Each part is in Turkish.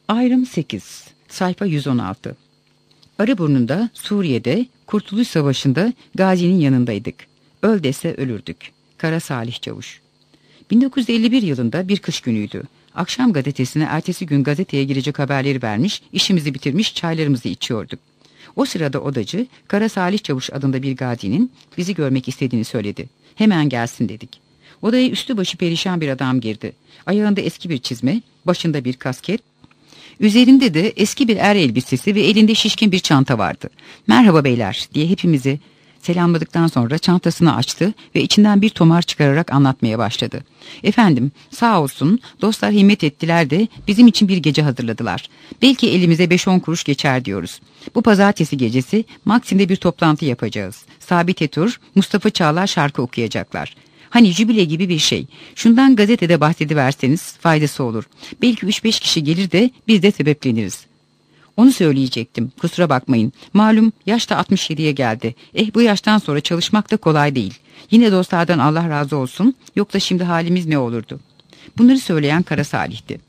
Ayrım 8, sayfa 116. Arıburnu'nda, Suriye'de, Kurtuluş Savaşı'nda Gazi'nin yanındaydık. Öl dese ölürdük. Kara Salih Çavuş. 1951 yılında bir kış günüydü. Akşam gazetesine ertesi gün gazeteye girecek haberleri vermiş, işimizi bitirmiş, çaylarımızı içiyorduk. O sırada odacı, Kara Salih Çavuş adında bir Gazi'nin bizi görmek istediğini söyledi. Hemen gelsin dedik. Odaya üstü başı perişan bir adam girdi. Ayağında eski bir çizme, başında bir kasket, üzerinde de eski bir er elbisesi ve elinde şişkin bir çanta vardı. "Merhaba beyler" diye hepimizi selamladıktan sonra çantasını açtı ve içinden bir tomar çıkararak anlatmaya başladı. "Efendim, sağ olsun dostlar himmet ettiler de bizim için bir gece hazırladılar. Belki elimize 5-10 kuruş geçer diyoruz. Bu pazartesi gecesi Maksim'de bir toplantı yapacağız. Sabit Etur, Mustafa Çağlar şarkı okuyacaklar. Hani jübile gibi bir şey. Şundan gazetede bahsediverseniz faydası olur. Belki 3-5 kişi gelir de biz de sebepleniriz." Onu söyleyecektim. Kusura bakmayın. Malum yaş da 67'ye geldi. Bu yaştan sonra çalışmak da kolay değil. Yine dostlardan Allah razı olsun. Yoksa şimdi halimiz ne olurdu? Bunları söyleyen Kara Salih'ti.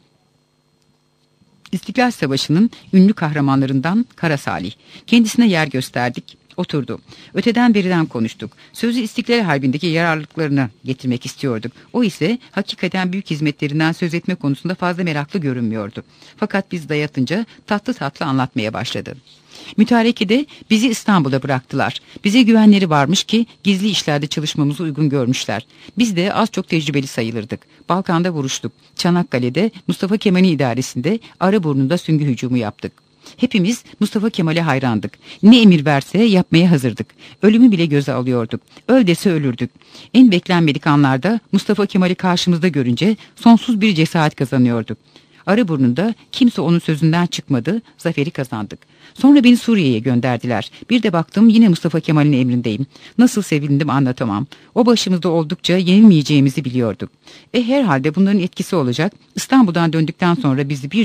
İstiklal Savaşı'nın ünlü kahramanlarından Kara Salih. Kendisine yer gösterdik. Oturdu. Öteden beriden konuştuk. Sözü İstiklal Harbi'ndeki yararlılıklarını getirmek istiyorduk. O ise hakikaten büyük hizmetlerinden söz etme konusunda fazla meraklı görünmüyordu. Fakat biz dayatınca tatlı tatlı anlatmaya başladı. Mütarekede bizi İstanbul'a bıraktılar. Bize güvenleri varmış ki gizli işlerde çalışmamızı uygun görmüşler. Biz de az çok tecrübeli sayılırdık. Balkan'da vuruştuk. Çanakkale'de Mustafa Kemal'in idaresinde Arıburnu'nda süngü hücumu yaptık. Hepimiz Mustafa Kemal'e hayrandık. Ne emir verse yapmaya hazırdık. Ölümü bile göze alıyorduk. Öl dese ölürdük. En beklenmedik anlarda Mustafa Kemal'i karşımızda görünce sonsuz bir cesaret kazanıyorduk. Arıburnu'nda kimse onun sözünden çıkmadı, zaferi kazandık. Sonra beni Suriye'ye gönderdiler. Bir de baktım yine Mustafa Kemal'in emrindeyim. Nasıl sevindim anlatamam. O başımızda oldukça yenilmeyeceğimizi biliyorduk. Herhalde bunların etkisi olacak. İstanbul'dan döndükten sonra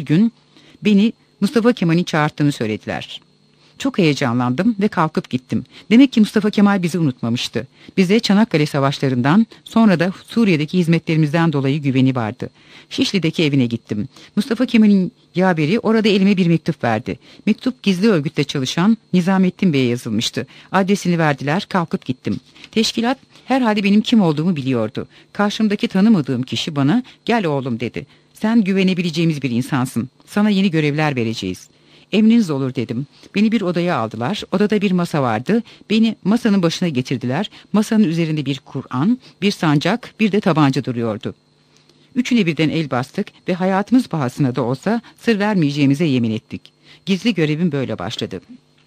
beni Mustafa Kemal'in çağırttığını söylediler. Çok heyecanlandım ve kalkıp gittim. Demek ki Mustafa Kemal bizi unutmamıştı. Bize Çanakkale savaşlarından sonra da Suriye'deki hizmetlerimizden dolayı güveni vardı. Şişli'deki evine gittim. Mustafa Kemal'in yaveri orada elime bir mektup verdi. Mektup gizli örgütle çalışan Nizamettin Bey'e yazılmıştı. Adresini verdiler, kalkıp gittim. Teşkilat herhalde benim kim olduğumu biliyordu. Karşımdaki tanımadığım kişi bana "Gel oğlum" dedi. "Sen güvenebileceğimiz bir insansın. Sana yeni görevler vereceğiz." "Emriniz olur" dedim. Beni bir odaya aldılar. Odada bir masa vardı. Beni masanın başına getirdiler. Masanın üzerinde bir Kur'an, bir sancak, bir de tabanca duruyordu. Üçüne birden el bastık ve hayatımız pahasına da olsa sır vermeyeceğimize yemin ettik. Gizli görevim böyle başladı.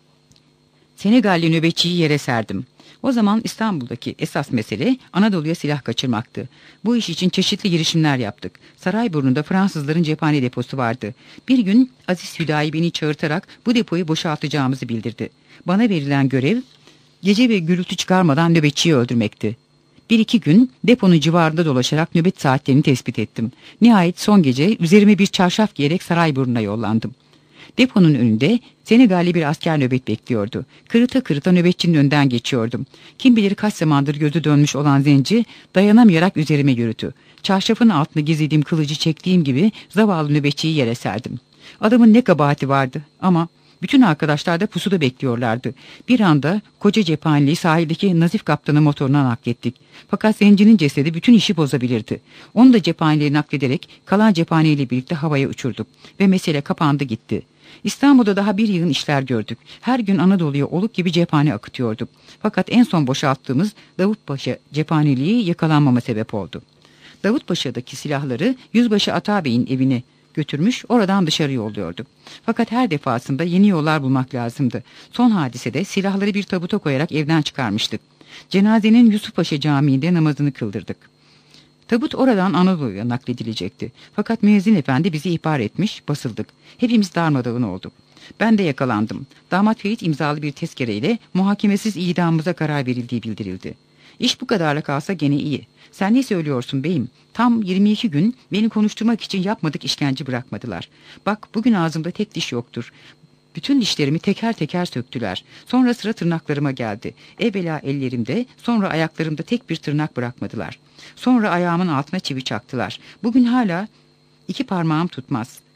Senegalli nöbetçiyi yere serdim. O zaman İstanbul'daki esas mesele Anadolu'ya silah kaçırmaktı. Bu iş için çeşitli girişimler yaptık. Sarayburnu'nda Fransızların cephane deposu vardı. Bir gün Aziz Hüdayi beni çağırtarak bu depoyu boşaltacağımızı bildirdi. Bana verilen görev gece ve gürültü çıkarmadan nöbetçiyi öldürmekti. 1-2 gün deponun civarında dolaşarak nöbet saatlerini tespit ettim. Nihayet son gece üzerime bir çarşaf giyerek Sarayburnu'na yollandım. Deponun önünde Senegalli bir asker nöbet bekliyordu. Kırıta kırıta nöbetçinin önden geçiyordum. Kim bilir kaç zamandır gözü dönmüş olan zenci dayanamayarak üzerime yürüdü. Çarşafın altına gizlediğim kılıcı çektiğim gibi zavallı nöbetçiyi yere serdim. Adamın ne kabahati vardı ama bütün arkadaşlar da pusuda bekliyorlardı. Bir anda koca cephaneliği sahildeki Nazif Kaptan'ın motoruna naklettik. Fakat zencinin cesedi bütün işi bozabilirdi. Onu da cephaneliğe naklederek kalan cephaneyle birlikte havaya uçurduk ve mesele kapandı gitti. İstanbul'da daha bir yığın işler gördük. Her gün Anadolu'ya oluk gibi cephane akıtıyorduk. Fakat en son boşalttığımız Davutpaşa cephaneliği yakalanmama sebep oldu. Davutpaşa'daki silahları Yüzbaşı Atabey'in evine götürmüş, oradan dışarı yolluyorduk. Fakat her defasında yeni yollar bulmak lazımdı. Son hadisede silahları bir tabuta koyarak evden çıkarmıştık. Cenazenin Yusufpaşa Camii'nde namazını kıldırdık. Tabut oradan Anadolu'ya nakledilecekti. Fakat müezzin efendi bizi ihbar etmiş, basıldık. Hepimiz darmadağın olduk. Ben de yakalandım. Damat Ferit imzalı bir tezkereyle muhakemesiz idamımıza karar verildiği bildirildi. İş bu kadarla kalsa gene iyi. Sen ne söylüyorsun beyim? Tam 22 gün beni konuşturmak için yapmadık işkence bırakmadılar. Bak bugün ağzımda tek diş yoktur. Bütün dişlerimi teker teker söktüler. Sonra sıra tırnaklarıma geldi. Evvela ellerimde, sonra ayaklarımda tek bir tırnak bırakmadılar. Sonra ayağımın altına çivi çaktılar. Bugün hala 2 parmağım tutmaz.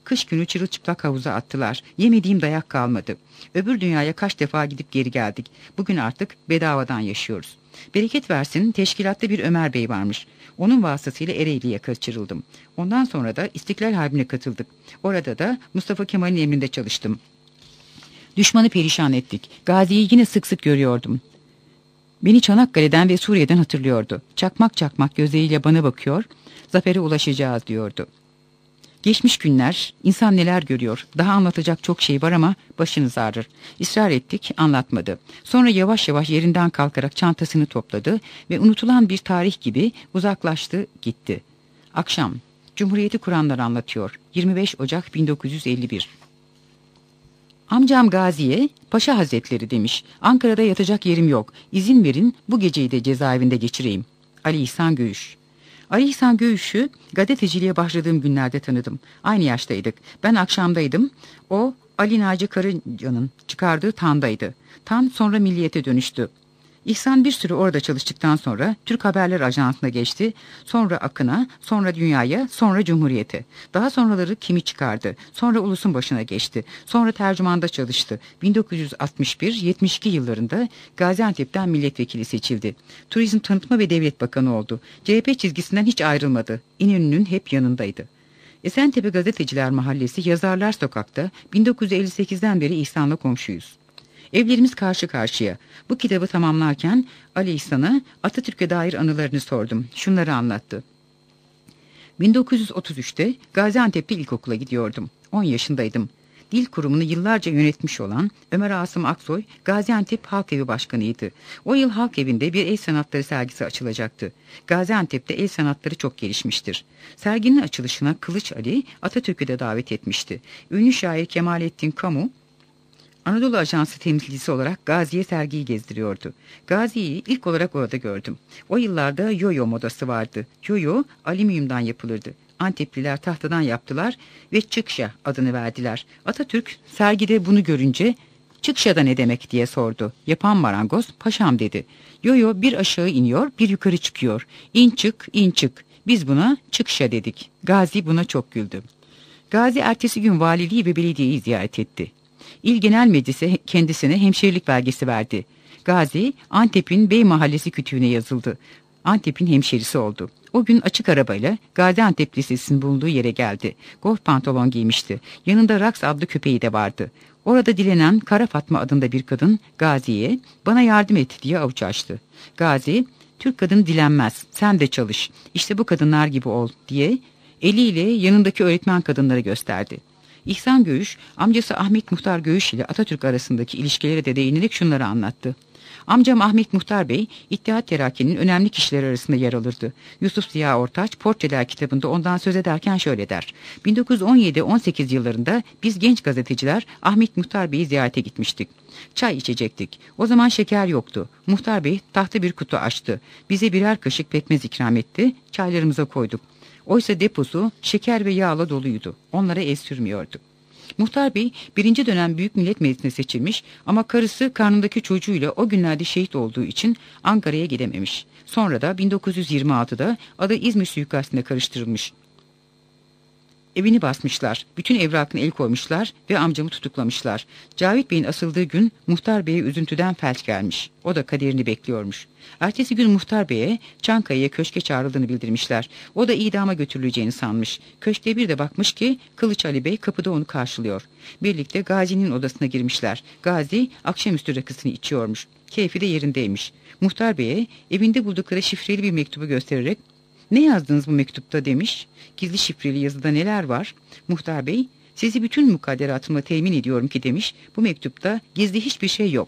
Kış günü çırılçıplak havuza attılar. Yemediğim dayak kalmadı. Öbür dünyaya kaç defa gidip geri geldik. Bugün artık bedavadan yaşıyoruz. Bereket versin, teşkilatta bir Ömer Bey varmış. Onun vasıtasıyla Ereğli'ye kaçırıldım. Ondan sonra da İstiklal Harbi'ne katıldık. Orada da Mustafa Kemal'in emrinde çalıştım. Düşmanı perişan ettik. Gazi'yi yine sık sık görüyordum. Beni Çanakkale'den ve Suriye'den hatırlıyordu. Çakmak çakmak gözleriyle bana bakıyor, zafere ulaşacağız diyordu. Geçmiş günler, insan neler görüyor. Daha anlatacak çok şey var ama başınız ağrır. İsrar ettik, anlatmadı. Sonra yavaş yavaş yerinden kalkarak çantasını topladı ve unutulan bir tarih gibi uzaklaştı, gitti. Akşam, Cumhuriyeti kuranlar anlatıyor. 25 Ocak 1951. Amcam Gazi'ye, Paşa Hazretleri demiş. Ankara'da yatacak yerim yok. İzin verin, bu geceyi de cezaevinde geçireyim. Ali İhsan Göğüş. Ali İhsan Göğüş'ü gazeteciliğe başladığım günlerde tanıdım. Aynı yaştaydık. Ben akşamdaydım. O Ali Naci Karınca'nın çıkardığı Tan'daydı. Tan sonra Milliyet'e dönüştü. İhsan bir süre orada çalıştıktan sonra Türk Haberler Ajansı'na geçti. Sonra Akın'a, sonra Dünya'ya, sonra Cumhuriyet'e. Daha sonraları kimi çıkardı. Sonra Ulus'un başına geçti. Sonra tercümanda çalıştı. 1961-72 yıllarında Gaziantep'ten milletvekili seçildi. Turizm Tanıtma ve Devlet Bakanı oldu. CHP çizgisinden hiç ayrılmadı. İnönü'nün hep yanındaydı. Esentepe Gazeteciler Mahallesi Yazarlar Sokak'ta 1958'den beri İhsan'la komşuyuz. Evlerimiz karşı karşıya. Bu kitabı tamamlarken Ali İhsan'a Atatürk'e dair anılarını sordum. Şunları anlattı. 1933'te Gaziantep'te ilkokula gidiyordum. 10 yaşındaydım. Dil kurumunu yıllarca yönetmiş olan Ömer Asım Aksoy, Gaziantep Halk Evi Başkanıydı. O yıl Halk Evi'nde bir el sanatları sergisi açılacaktı. Gaziantep'te el sanatları çok gelişmiştir. Serginin açılışına Kılıç Ali, Atatürk'ü de davet etmişti. Ünlü şair Kemalettin Kamu, Anadolu Ajansı temsilcisi olarak Gazi'ye sergiyi gezdiriyordu. Gazi'yi ilk olarak orada gördüm. O yıllarda yoyo modası vardı. Yoyo alüminyumdan yapılırdı. Antepliler tahtadan yaptılar ve çıkşa adını verdiler. Atatürk sergide bunu görünce çıkşa da ne demek diye sordu. Yapan marangoz paşam dedi. Yoyo bir aşağı iniyor, bir yukarı çıkıyor. İn çık, in çık. Biz buna çıkşa dedik. Gazi buna çok güldü. Gazi ertesi gün valiliği ve belediyeyi ziyaret etti. İl Genel Meclisi kendisine hemşerilik belgesi verdi. Gazi, Antep'in Bey Mahallesi kütüğüne yazıldı. Antep'in hemşerisi oldu. O gün açık arabayla Gaziantep Lisesi'nin bulunduğu yere geldi. Golf pantolon giymişti. Yanında Raks adlı köpeği de vardı. Orada dilenen Kara Fatma adında bir kadın Gazi'ye bana yardım et diye avuç açtı. Gazi, Türk kadını dilenmez, sen de çalış, İşte bu kadınlar gibi ol diye eliyle yanındaki öğretmen kadınları gösterdi. İhsan Göğüş, amcası Ahmet Muhtar Göğüş ile Atatürk arasındaki ilişkilere de değinerek şunları anlattı. Amcam Ahmet Muhtar Bey, İttihat Terakki'nin önemli kişileri arasında yer alırdı. Yusuf Ziya Ortaç, Portreler kitabında ondan söz ederken şöyle der. 1917-18 yıllarında biz genç gazeteciler Ahmet Muhtar Bey'i ziyarete gitmiştik. Çay içecektik. O zaman şeker yoktu. Muhtar Bey tahta bir kutu açtı. Bize birer kaşık pekmez ikram etti. Çaylarımıza koyduk. Oysa deposu şeker ve yağla doluydu. Onlara el sürmüyordu. Muhtar Bey 1. dönem Büyük Millet Meclisi'ne seçilmiş ama karısı karnındaki çocuğuyla o günlerde şehit olduğu için Ankara'ya gidememiş. Sonra da 1926'da adı İzmir suikastine karıştırılmış. Evini basmışlar, bütün evrakını el koymuşlar ve amcamı tutuklamışlar. Cavit Bey'in asıldığı gün Muhtar Bey'e üzüntüden felç gelmiş. O da kaderini bekliyormuş. Ertesi gün Muhtar Bey'e Çankaya'ya köşke çağrıldığını bildirmişler. O da idama götürüleceğini sanmış. Köşkte bir de bakmış ki Kılıç Ali Bey kapıda onu karşılıyor. Birlikte Gazi'nin odasına girmişler. Gazi akşamüstü rakısını içiyormuş. Keyfi de yerindeymiş. Muhtar Bey'e evinde buldukları şifreli bir mektubu göstererek "Ne yazdınız bu mektupta?" demiş. "Gizli şifreli yazıda neler var?" Muhtar Bey, "Sizi bütün mukadderatımla temin ediyorum ki" demiş. "Bu mektupta gizli hiçbir şey yok."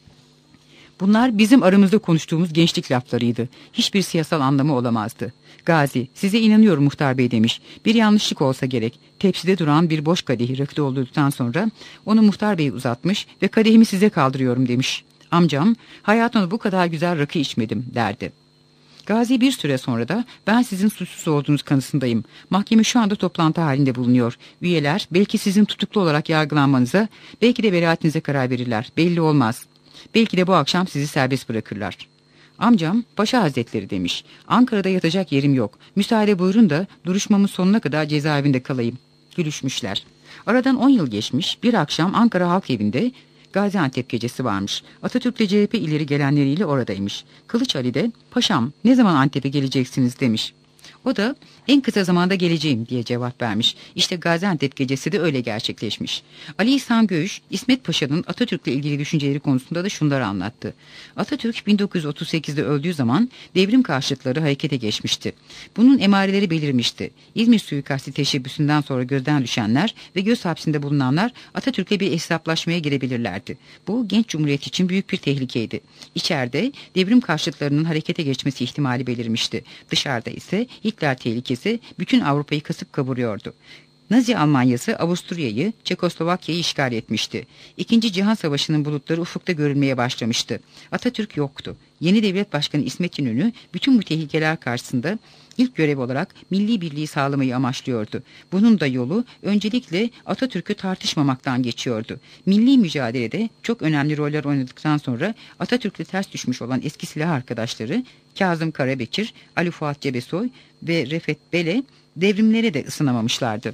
Bunlar bizim aramızda konuştuğumuz gençlik laflarıydı. Hiçbir siyasal anlamı olamazdı. Gazi, "Size inanıyorum Muhtar Bey" demiş. "Bir yanlışlık olsa gerek." Tepside duran bir boş kadehi rakı doldurduktan sonra onu Muhtar Bey uzatmış ve "Kadehimi size kaldırıyorum" demiş. Amcam, "Hayatımda bu kadar güzel rakı içmedim" derdi. Gazi bir süre sonra da "Ben sizin suçsuz olduğunuz kanısındayım. Mahkeme şu anda toplantı halinde bulunuyor. Üyeler belki sizin tutuklu olarak yargılanmanıza, belki de beraatinize karar verirler. Belli olmaz. Belki de bu akşam sizi serbest bırakırlar." Amcam, "Paşa Hazretleri" demiş. "Ankara'da yatacak yerim yok. Müsaade buyurun da duruşmamın sonuna kadar cezaevinde kalayım." gülüşmüşler. Aradan 10 yıl geçmiş, bir akşam Ankara Halk Evi'nde Gaziantep gecesi varmış. Atatürk'le CHP ileri gelenleriyle oradaymış. Kılıç Ali de "Paşam, ne zaman Antep'e geleceksiniz?" demiş. O da "En kısa zamanda geleceğim" diye cevap vermiş. İşte Gaziantep gecesi de öyle gerçekleşmiş. Ali İhsan Göğüş, İsmet Paşa'nın Atatürk'le ilgili düşünceleri konusunda da şunları anlattı. Atatürk 1938'de öldüğü zaman devrim karşıtları harekete geçmişti. Bunun emareleri belirmişti. İzmir suikasti teşebbüsünden sonra gözden düşenler ve göz hapsinde bulunanlar Atatürk'le bir hesaplaşmaya girebilirlerdi. Bu genç cumhuriyet için büyük bir tehlikeydi. İçeride devrim karşıtlarının harekete geçmesi ihtimali belirmişti. Dışarıda ise Hitler tehlikesi bütün Avrupa'yı kasıp kavuruyordu. Nazi Almanyası Avusturya'yı, Çekoslovakya'yı işgal etmişti. İkinci Cihan Savaşı'nın bulutları ufukta görülmeye başlamıştı. Atatürk yoktu. Yeni devlet başkanı İsmet İnönü bütün bu tehlikeler karşısında ilk görev olarak milli birliği sağlamayı amaçlıyordu. Bunun da yolu öncelikle Atatürk'ü tartışmamaktan geçiyordu. Milli mücadelede çok önemli roller oynadıktan sonra Atatürk'le ters düşmüş olan eski silah arkadaşları Kazım Karabekir, Ali Fuat Cebesoy ve Refet Bele devrimlere de ısınamamışlardı.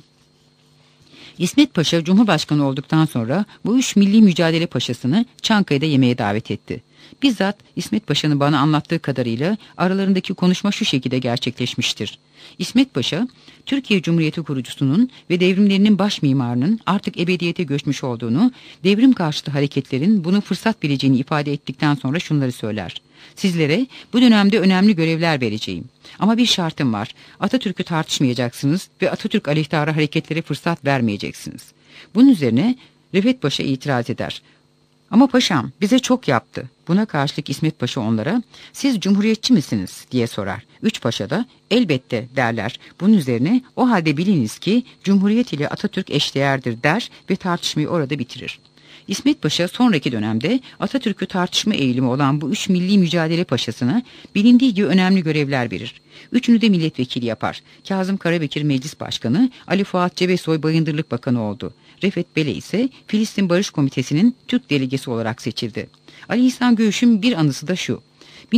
İsmet Paşa Cumhurbaşkanı olduktan sonra bu 3 milli mücadele paşasını Çankaya'da yemeğe davet etti. Bizzat İsmet Paşa'nın bana anlattığı kadarıyla aralarındaki konuşma şu şekilde gerçekleşmiştir. İsmet Paşa, Türkiye Cumhuriyeti kurucusunun ve devrimlerinin baş mimarının artık ebediyete göçmüş olduğunu, devrim karşıtı hareketlerin bunu fırsat bileceğini ifade ettikten sonra şunları söyler. Sizlere bu dönemde önemli görevler vereceğim. Ama bir şartım var. Atatürk'ü tartışmayacaksınız ve Atatürk aleyhtarı hareketlere fırsat vermeyeceksiniz. Bunun üzerine Refet Paşa itiraz eder. Ama paşam bize çok yaptı. Buna karşılık İsmet Paşa onlara "Siz cumhuriyetçi misiniz?" diye sorar. Üç paşa da "Elbette" derler. Bunun üzerine "O halde biliniz ki Cumhuriyet ile Atatürk eşdeğerdir" der ve tartışmayı orada bitirir. İsmet Paşa sonraki dönemde Atatürk'ü tartışma eğilimi olan bu 3 milli mücadele paşasına bilindiği gibi önemli görevler verir. Üçünü de milletvekili yapar. Kazım Karabekir meclis başkanı, Ali Fuat Cebesoy Bayındırlık Bakanı oldu. Refet Bele ise Filistin Barış Komitesi'nin Türk delegesi olarak seçildi. Ali İhsan Göğüş'ün bir anısı da şu.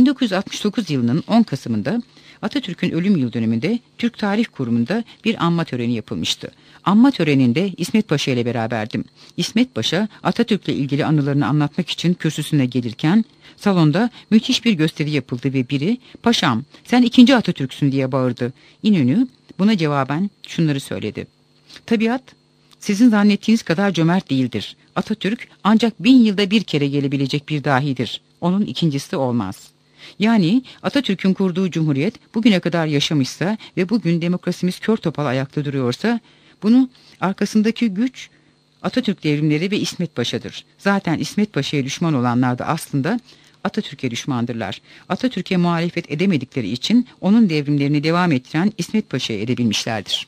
1969 yılının 10 Kasım'ında Atatürk'ün ölüm yıl dönümünde Türk Tarih Kurumu'nda bir anma töreni yapılmıştı. Anma töreninde İsmet Paşa ile beraberdim. İsmet Paşa Atatürk'le ilgili anılarını anlatmak için kürsüsüne gelirken salonda müthiş bir gösteri yapıldı ve biri "Paşam, sen ikinci Atatürk'sün" diye bağırdı. İnönü buna cevaben şunları söyledi. "Tabiat sizin zannettiğiniz kadar cömert değildir. Atatürk ancak 1000 yılda bir kere gelebilecek bir dahidir. Onun ikincisi olmaz." Yani Atatürk'ün kurduğu cumhuriyet bugüne kadar yaşamışsa ve bugün demokrasimiz kör topal ayakta duruyorsa, bunu arkasındaki güç Atatürk devrimleri ve İsmet Paşa'dır. Zaten İsmet Paşa'ya düşman olanlar da aslında Atatürk'e düşmandırlar. Atatürk'e muhalefet edemedikleri için onun devrimlerini devam ettiren İsmet Paşa'ya edebilmişlerdir.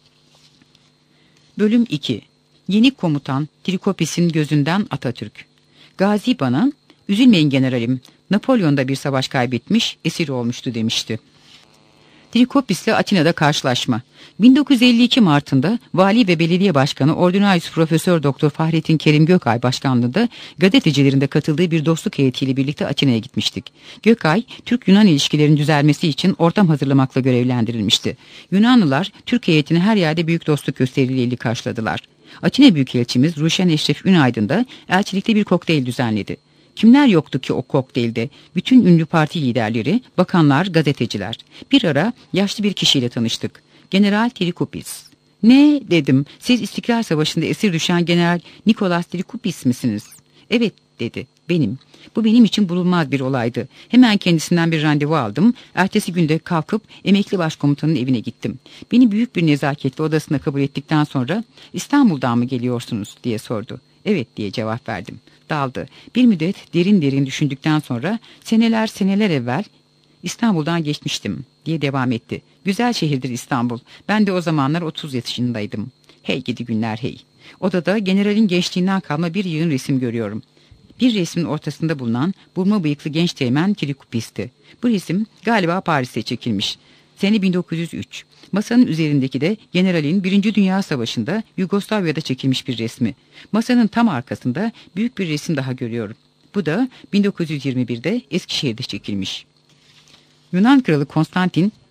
Bölüm 2. Yeni komutan Trikopis'in gözünden Atatürk. Gazi bana "Üzülmeyin generalim, Napolyon da bir savaş kaybetmiş, esir olmuştu" demişti. Trikopis'le Atina'da karşılaşma. 1952 Mart'ında Vali ve Belediye Başkanı Ordinarius Profesör Doktor Fahrettin Kerim Gökay başkanlığında gazetecilerin de katıldığı bir dostluk heyetiyle birlikte Atina'ya gitmiştik. Gökay, Türk-Yunan ilişkilerinin düzelmesi için ortam hazırlamakla görevlendirilmişti. Yunanlılar Türk heyetini her yerde büyük dostluk gösterileriyle karşıladılar. Atina Büyükelçimiz Ruşen Eşref Ünaydın da elçilikte bir kokteyl düzenledi. Kimler yoktu ki o kokteylde? Bütün ünlü parti liderleri, bakanlar, gazeteciler. Bir ara yaşlı bir kişiyle tanıştık. General Trikopis. "Ne?" dedim. "Siz İstiklal Savaşı'nda esir düşen General Nikolas Trikopis misiniz?" "Evet" dedi. "Benim. Bu benim için bulunmaz bir olaydı. Hemen kendisinden bir randevu aldım. Ertesi günde kalkıp emekli başkomutanın evine gittim. Beni büyük bir nezaketle odasına kabul ettikten sonra "İstanbul'dan mı geliyorsunuz?" diye sordu. "Evet" diye cevap verdim. Daldı. Bir müddet derin derin düşündükten sonra seneler evvel İstanbul'dan geçmiştim diye devam etti. "Güzel şehirdir İstanbul. Ben de o zamanlar 30 yaşındaydım. Hey gidi günler hey." Odada generalin gençliğinden kalma bir yığın resim görüyorum. Bir resmin ortasında bulunan burma bıyıklı genç teğmen Trikopis'ti. Bu resim galiba Paris'te çekilmiş. Sene 1903. Masanın üzerindeki de generalin 1. Dünya Savaşı'nda Yugoslavya'da çekilmiş bir resmi. Masanın tam arkasında büyük bir resim daha görüyorum. Bu da 1921'de Eskişehir'de çekilmiş. Yunan kralı Konstantin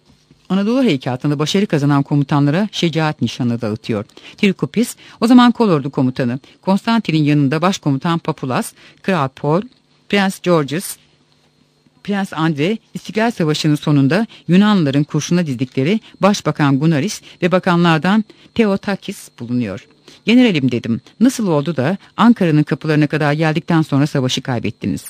Anadolu Harekatı'nda başarı kazanan komutanlara şecaat nişanı dağıtıyor. Trikopis, o zaman kolordu komutanı, Konstantin'in yanında başkomutan Papulas, Kral Paul, Prens Georges, Prens Andre, İstiklal Savaşı'nın sonunda Yunanlıların kurşuna dizdikleri Başbakan Gunaris ve bakanlardan Theotakis bulunuyor. Generalim dedim, nasıl oldu da Ankara'nın kapılarına kadar geldikten sonra savaşı kaybettiniz?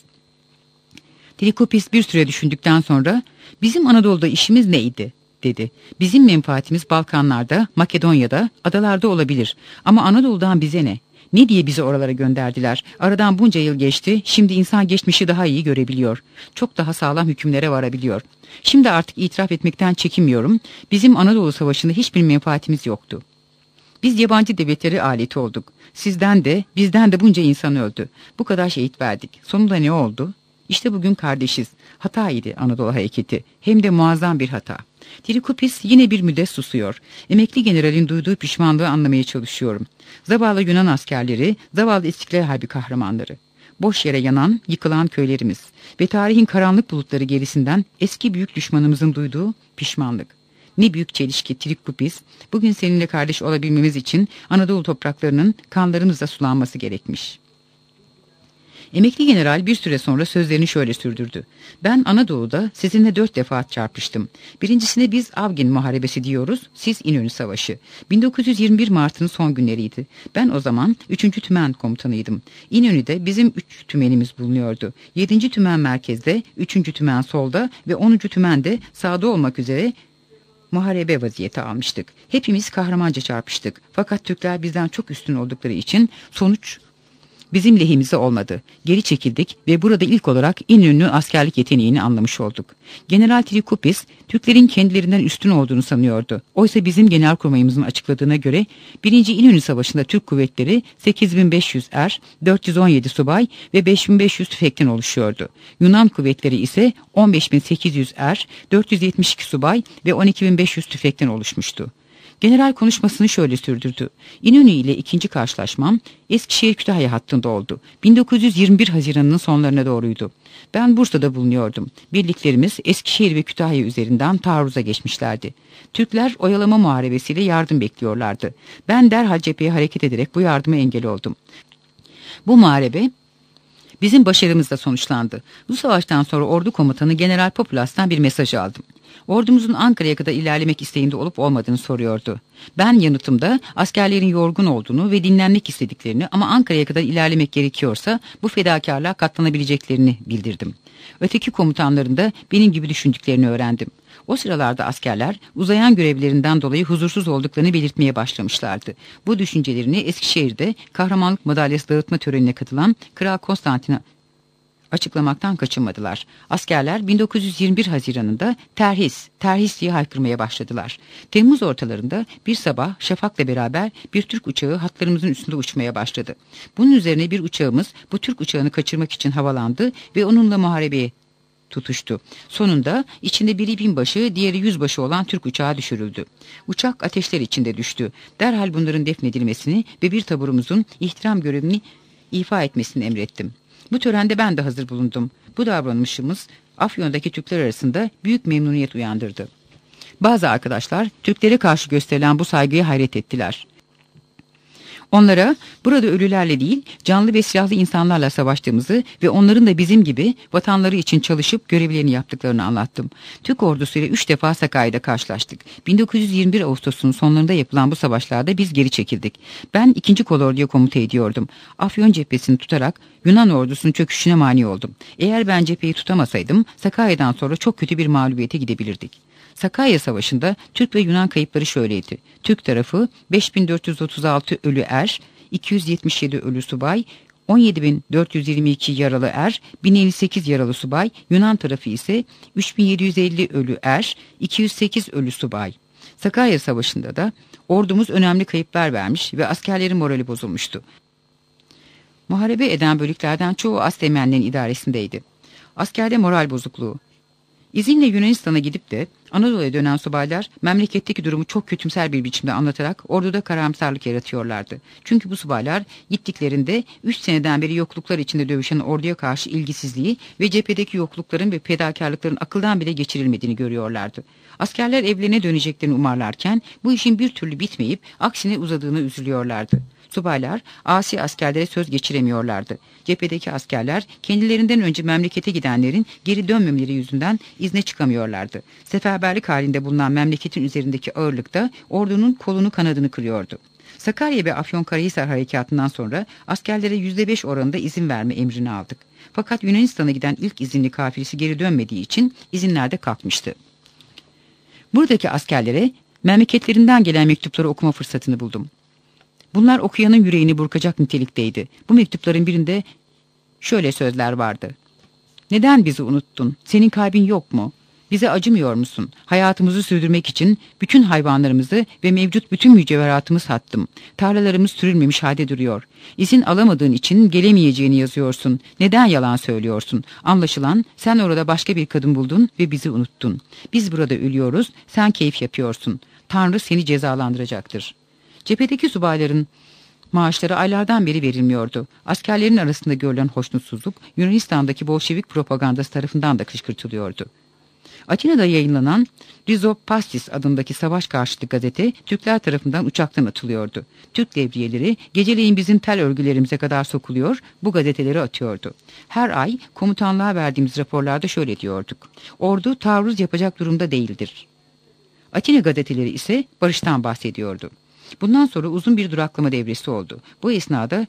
Trikopis bir süre düşündükten sonra, bizim Anadolu'da işimiz neydi? Dedi. Bizim menfaatimiz Balkanlarda, Makedonya'da, adalarda olabilir. Ama Anadolu'dan bize ne? Ne diye bizi oralara gönderdiler? Aradan bunca yıl geçti, şimdi insan geçmişi daha iyi görebiliyor. Çok daha sağlam hükümlere varabiliyor. Şimdi artık itiraf etmekten çekinmiyorum. Bizim Anadolu Savaşı'nda hiçbir menfaatimiz yoktu. Biz yabancı devletleri aleti olduk. Sizden de, bizden de bunca insan öldü. Bu kadar şehit verdik. Sonunda ne oldu? İşte bugün kardeşiz. Hataydı Anadolu Hareketi. Hem de muazzam bir hata. Trikopis yine bir müddet susuyor. Emekli generalin duyduğu pişmanlığı anlamaya çalışıyorum. Zavallı Yunan askerleri, zavallı İstiklal Harbi kahramanları. Boş yere yanan, yıkılan köylerimiz ve tarihin karanlık bulutları gerisinden eski büyük düşmanımızın duyduğu pişmanlık. Ne büyük çelişki Trikopis. Bugün seninle kardeş olabilmemiz için Anadolu topraklarının kanlarımızla sulanması gerekmiş. Emekli general bir süre sonra sözlerini şöyle sürdürdü. Ben Anadolu'da sizinle 4 defa çarpıştım. Birincisine biz Avgin Muharebesi diyoruz, siz İnönü Savaşı. 1921 Mart'ın son günleriydi. Ben o zaman 3. Tümen komutanıydım. İnönü'de bizim 3 tümenimiz bulunuyordu. 7. Tümen merkezde, 3. Tümen solda ve 10. Tümen de sağda olmak üzere muharebe vaziyeti almıştık. Hepimiz kahramanca çarpıştık. Fakat Türkler bizden çok üstün oldukları için sonuç bizim lehimize olmadı. Geri çekildik ve burada ilk olarak İnönü'nün askerlik yeteneğini anlamış olduk. General Trikopis, Türklerin kendilerinden üstün olduğunu sanıyordu. Oysa bizim genelkurmayımızın açıkladığına göre 1. İnönü Savaşı'nda Türk kuvvetleri 8500 er, 417 subay ve 5500 tüfekten oluşuyordu. Yunan kuvvetleri ise 15800 er, 472 subay ve 12500 tüfekten oluşmuştu. General konuşmasını şöyle sürdürdü. İnönü ile ikinci karşılaşmam Eskişehir-Kütahya hattında oldu. 1921 Haziran'ın sonlarına doğruydu. Ben Bursa'da bulunuyordum. Birliklerimiz Eskişehir ve Kütahya üzerinden taarruza geçmişlerdi. Türkler oyalama muharebesiyle yardım bekliyorlardı. Ben derhal cepheye hareket ederek bu yardıma engel oldum. Bu muharebe bizim başarımızla sonuçlandı. Bu savaştan sonra ordu komutanı General Populas'tan bir mesaj aldım. Ordumuzun Ankara'ya kadar ilerlemek isteğinde olup olmadığını soruyordu. Ben yanıtımda askerlerin yorgun olduğunu ve dinlenmek istediklerini ama Ankara'ya kadar ilerlemek gerekiyorsa bu fedakarlığa katlanabileceklerini bildirdim. Öteki komutanların da benim gibi düşündüklerini öğrendim. O sıralarda askerler uzayan görevlerinden dolayı huzursuz olduklarını belirtmeye başlamışlardı. Bu düşüncelerini Eskişehir'de kahramanlık madalyası dağıtma törenine katılan Kral Konstantin'e açıklamaktan kaçınmadılar. Askerler 1921 Haziran'ında terhis diye haykırmaya başladılar. Temmuz ortalarında bir sabah Şafak'la beraber bir Türk uçağı hatlarımızın üstünde uçmaya başladı. Bunun üzerine bir uçağımız bu Türk uçağını kaçırmak için havalandı ve onunla muharebeye tutuştu. Sonunda içinde biri binbaşı, diğeri yüzbaşı olan Türk uçağı düşürüldü. Uçak ateşler içinde düştü. Derhal bunların defnedilmesini ve bir taburumuzun ihtiram görevini ifa etmesini emrettim. Bu törende ben de hazır bulundum. Bu davranışımız Afyon'daki Türkler arasında büyük memnuniyet uyandırdı. Bazı arkadaşlar Türklere karşı gösterilen bu saygıya hayret ettiler. Onlara burada ölülerle değil canlı ve silahlı insanlarla savaştığımızı ve onların da bizim gibi vatanları için çalışıp görevlerini yaptıklarını anlattım. Türk ordusuyla 3 defa Sakarya'da karşılaştık. 1921 Ağustos'un sonlarında yapılan bu savaşlarda biz geri çekildik. Ben 2. Kolordu'ya komuta ediyordum. Afyon cephesini tutarak Yunan ordusunun çöküşüne mani oldum. Eğer ben cepheyi tutamasaydım Sakarya'dan sonra çok kötü bir mağlubiyete gidebilirdik. Sakarya Savaşı'nda Türk ve Yunan kayıpları şöyleydi. Türk tarafı 5436 ölü er, 277 ölü subay, 17.422 yaralı er, 1058 yaralı subay, Yunan tarafı ise 3750 ölü er, 208 ölü subay. Sakarya Savaşı'nda da ordumuz önemli kayıplar vermiş ve askerlerin morali bozulmuştu. Muharebe eden bölüklerden çoğu Asteğmenlerin idaresindeydi. Askerde moral bozukluğu, İzinle Yunanistan'a gidip de Anadolu'ya dönen subaylar memleketteki durumu çok kötümser bir biçimde anlatarak orduda karamsarlık yaratıyorlardı. Çünkü bu subaylar gittiklerinde 3 seneden beri yokluklar içinde dövüşen orduya karşı ilgisizliği ve cephedeki yoklukların ve fedakarlıkların akıldan bile geçirilmediğini görüyorlardı. Askerler evlerine döneceklerini umarlarken bu işin bir türlü bitmeyip aksine uzadığını üzülüyorlardı. Subaylar asi askerlere söz geçiremiyorlardı. Cephedeki askerler kendilerinden önce memlekete gidenlerin geri dönmemeleri yüzünden izne çıkamıyorlardı. Seferberlik halinde bulunan memleketin üzerindeki ağırlık da ordunun kolunu kanadını kırıyordu. Sakarya ve Afyonkarahisar harekatından sonra askerlere %5 oranında izin verme emrini aldık. Fakat Yunanistan'a giden ilk izinli kafilesi geri dönmediği için izinler de kalkmıştı. Buradaki askerlere memleketlerinden gelen mektupları okuma fırsatını buldum. Bunlar okuyanın yüreğini burkacak nitelikteydi. Bu mektupların birinde şöyle sözler vardı. Neden bizi unuttun? Senin kalbin yok mu? Bize acımıyor musun? Hayatımızı sürdürmek için bütün hayvanlarımızı ve mevcut bütün mücevheratımı sattım. Tarlalarımız sürülmemiş halde duruyor. İzin alamadığın için gelemeyeceğini yazıyorsun. Neden yalan söylüyorsun? Anlaşılan sen orada başka bir kadın buldun ve bizi unuttun. Biz burada ölüyoruz, sen keyif yapıyorsun. Tanrı seni cezalandıracaktır. Cephedeki subayların maaşları aylardan beri verilmiyordu. Askerlerin arasında görülen hoşnutsuzluk Yunanistan'daki Bolşevik propagandası tarafından da kışkırtılıyordu. Atina'da yayınlanan Rizopastis adındaki savaş karşıtı gazete Türkler tarafından uçaktan atılıyordu. Türk devriyeleri geceleyin bizim tel örgülerimize kadar sokuluyor, bu gazeteleri atıyordu. Her ay komutanlığa verdiğimiz raporlarda şöyle diyorduk. Ordu taarruz yapacak durumda değildir. Atina gazeteleri ise barıştan bahsediyordu. Bundan sonra uzun bir duraklama devresi oldu. Bu esnada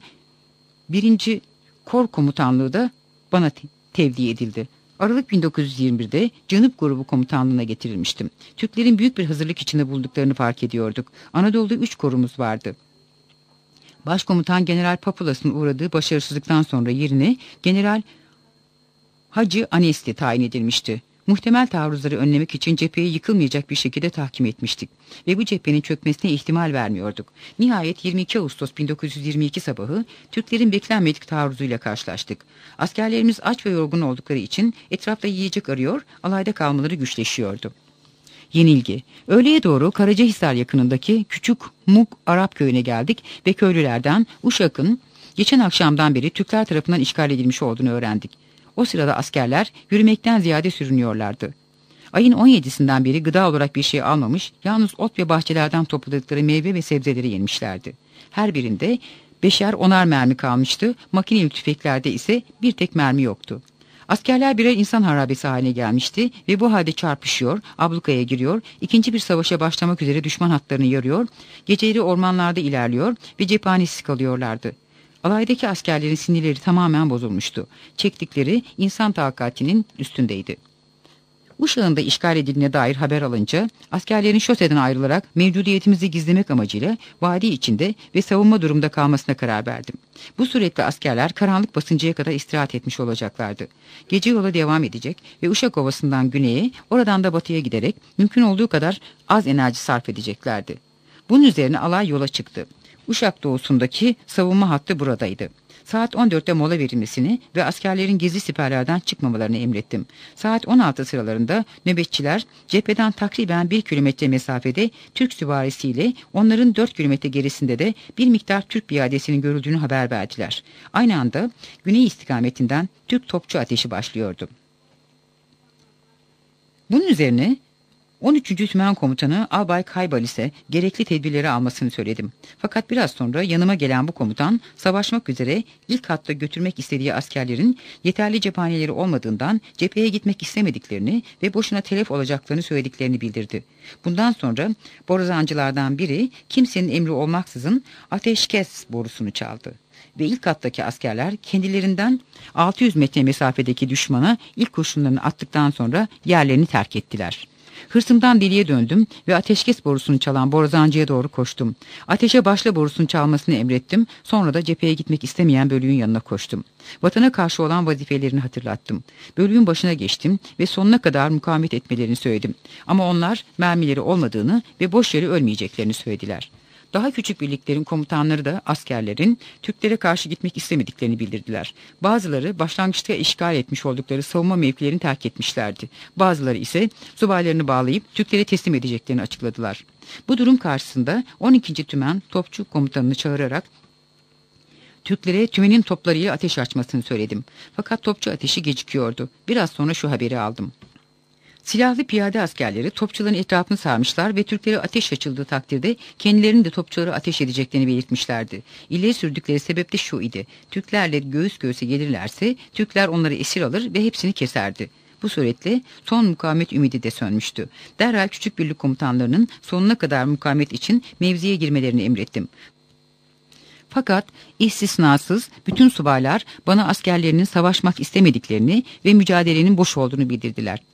1. Kor Komutanlığı da bana tevdi edildi. Aralık 1921'de Canıp Grubu Komutanlığı'na getirilmiştim. Türklerin büyük bir hazırlık içinde bulunduklarını fark ediyorduk. Anadolu'da 3 korumuz vardı. Başkomutan General Papulas'ın uğradığı başarısızlıktan sonra yerine General Hacı Anesti tayin edilmişti. Muhtemel taarruzları önlemek için cepheyi yıkılmayacak bir şekilde tahkim etmiştik ve bu cephenin çökmesine ihtimal vermiyorduk. Nihayet 22 Ağustos 1922 sabahı Türklerin beklenmedik taarruzuyla karşılaştık. Askerlerimiz aç ve yorgun oldukları için etrafta yiyecek arıyor, alayda kalmaları güçleşiyordu. Yenilgi. Öğleye doğru Karacahisar yakınındaki küçük Muk Arap köyüne geldik ve köylülerden Uşak'ın geçen akşamdan beri Türkler tarafından işgal edilmiş olduğunu öğrendik. O sırada askerler yürümekten ziyade sürünüyorlardı. Ayın 17'sinden beri gıda olarak bir şey almamış, yalnız ot ve bahçelerden topladıkları meyve ve sebzeleri yemişlerdi. Her birinde 5'er 10'ar mermi kalmıştı, makineli tüfeklerde ise bir tek mermi yoktu. Askerler birer insan harabesi haline gelmişti ve bu halde çarpışıyor, ablukaya giriyor, ikinci bir savaşa başlamak üzere düşman hatlarını yarıyor, geceleri ormanlarda ilerliyor ve cephanesiz kalıyorlardı. Alaydaki askerlerin sinirleri tamamen bozulmuştu. Çektikleri insan takatinin üstündeydi. Uşak'ın da işgal edildiğine dair haber alınca askerlerin şoseden ayrılarak mevcudiyetimizi gizlemek amacıyla vadi içinde ve savunma durumda kalmasına karar verdim. Bu suretle askerler karanlık basıncaya kadar istirahat etmiş olacaklardı. Gece yola devam edecek ve Uşak Ovası'ndan güneye, oradan da batıya giderek mümkün olduğu kadar az enerji sarf edeceklerdi. Bunun üzerine alay yola çıktı. Uşak doğusundaki savunma hattı buradaydı. Saat 14'te mola verilmesini ve askerlerin gizli siperlerden çıkmamalarını emrettim. Saat 16 sıralarında nöbetçiler cepheden takriben 1 kilometre mesafede Türk süvarisiyle onların 4 kilometre gerisinde de bir miktar Türk piyadesinin görüldüğünü haber verdiler. Aynı anda güney istikametinden Türk topçu ateşi başlıyordu. Bunun üzerine 13. Tümen Komutanı Albay Kaybal ise gerekli tedbirleri almasını söyledim. Fakat biraz sonra yanıma gelen bu komutan savaşmak üzere ilk hatta götürmek istediği askerlerin yeterli cephaneleri olmadığından cepheye gitmek istemediklerini ve boşuna telef olacaklarını söylediklerini bildirdi. Bundan sonra borazancılardan biri kimsenin emri olmaksızın ateşkes borusunu çaldı. Ve ilk hattaki askerler kendilerinden 600 metre mesafedeki düşmana ilk kurşunlarını attıktan sonra yerlerini terk ettiler. Hırsımdan deliye döndüm ve ateşkes borusunu çalan borazancıya doğru koştum. Ateşe başla borusunu çalmasını emrettim. Sonra da cepheye gitmek istemeyen bölüğün yanına koştum. Vatana karşı olan vazifelerini hatırlattım. Bölüğün başına geçtim ve sonuna kadar mukavemet etmelerini söyledim. Ama onlar mermileri olmadığını ve boş yere ölmeyeceklerini söylediler. Daha küçük birliklerin komutanları da askerlerin Türklere karşı gitmek istemediklerini bildirdiler. Bazıları başlangıçta işgal etmiş oldukları savunma mevkilerini terk etmişlerdi. Bazıları ise subaylarını bağlayıp Türklere teslim edeceklerini açıkladılar. Bu durum karşısında 12. Tümen topçu komutanını çağırarak Türklere tümenin toplarıyla ateş açmasını söyledim. Fakat topçu ateşi gecikiyordu. Biraz sonra şu haberi aldım. Silahlı piyade askerleri topçuların etrafını sarmışlar ve Türklere ateş açıldığı takdirde kendilerinin de topçulara ateş edeceklerini belirtmişlerdi. İleri sürdükleri sebep de şu idi. Türklerle göğüs göğüse gelirlerse Türkler onları esir alır ve hepsini keserdi. Bu suretle son mukavemet ümidi de sönmüştü. Derhal küçük birlik komutanlarının sonuna kadar mukavemet için mevziye girmelerini emrettim. Fakat istisnasız bütün subaylar bana askerlerinin savaşmak istemediklerini ve mücadelenin boş olduğunu bildirdiler.